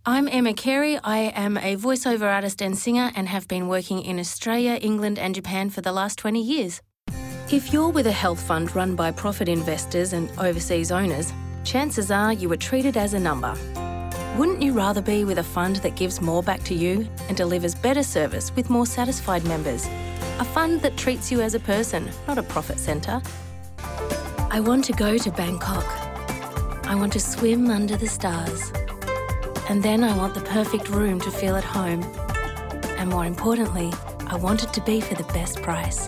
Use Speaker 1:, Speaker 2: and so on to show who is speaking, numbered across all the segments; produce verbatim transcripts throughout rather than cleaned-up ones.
Speaker 1: I'm Emma Carey. I am a voiceover artist and singer and have been working in Australia, England and Japan for the last twenty years. If you're with a health fund run by profit investors and overseas owners, chances are you were treated as a number. Wouldn't you rather be with a fund that gives more back to you and delivers better service with more satisfied members? A fund that treats you as a person, not a profit centre. I want to go to Bangkok. I want to swim under the stars. And then I want the perfect room to feel at home. And more importantly, I want it to be for the best price.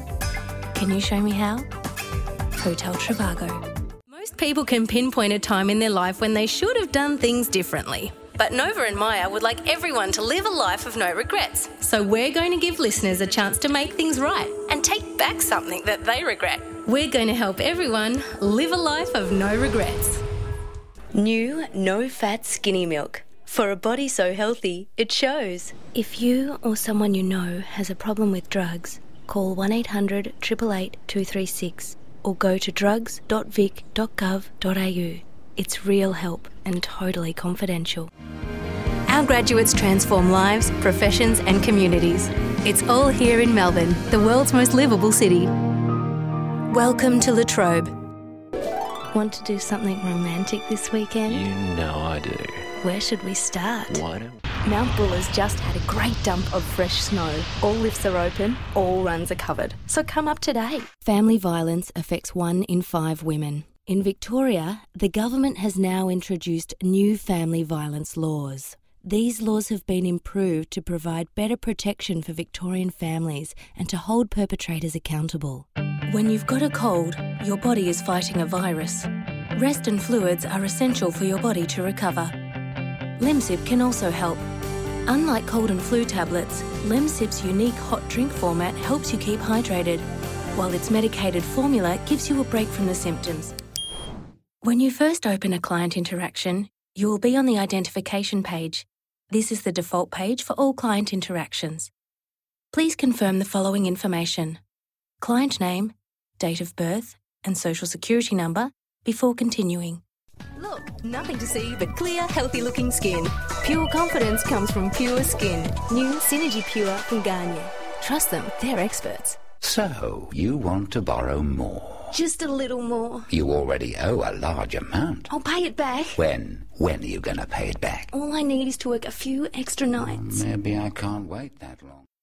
Speaker 1: Can you show me how? Hotel Trivago. Most people can pinpoint a time in their life when they should have done things differently. But Nova and Maya would like everyone to live a life of no regrets. So we're going to give listeners a chance to make things right and take back something that they regret. We're going to help everyone live a life of no regrets. New no-fat skinny milk. For a body so healthy, it shows. If you or someone you know has a problem with drugs, call one eight hundred, eight eight eight, two three six or go to drugs dot vic dot gov dot a u. It's real help and totally confidential. Our graduates transform lives, professions and communities. It's all here in Melbourne, the world's most livable city. Welcome to La Trobe. Want to do something romantic this weekend?
Speaker 2: You know I do.
Speaker 1: Where should we start?
Speaker 2: Why don't
Speaker 1: Mount Buller's just had a great dump of fresh snow. All lifts are open, all runs are covered. So come up today. Family violence affects one in five women. In Victoria, the government has now introduced new family violence laws. These laws have been improved to provide better protection for Victorian families and to hold perpetrators accountable. When you've got a cold, your body is fighting a virus. Rest and fluids are essential for your body to recover. Lemsip can also help. Unlike cold and flu tablets, Lemsip's unique hot drink format helps you keep hydrated, while its medicated formula gives you a break from the symptoms. When you first open a client interaction, you will be on the identification page. This is the default page for all client interactions. Please confirm the following information: client name, date of birth, and social security number before continuing. Look, nothing to see but clear, healthy-looking skin. Pure confidence comes from Pure Skin. New Synergy Pure from Garnier. Trust them, they're experts.
Speaker 3: So, you want to borrow more?
Speaker 1: Just a little more.
Speaker 3: You already owe a large amount.
Speaker 1: I'll pay it back.
Speaker 3: When? When are you going to pay it back?
Speaker 1: All I need is to work a few extra nights.
Speaker 3: Maybe I can't wait that long.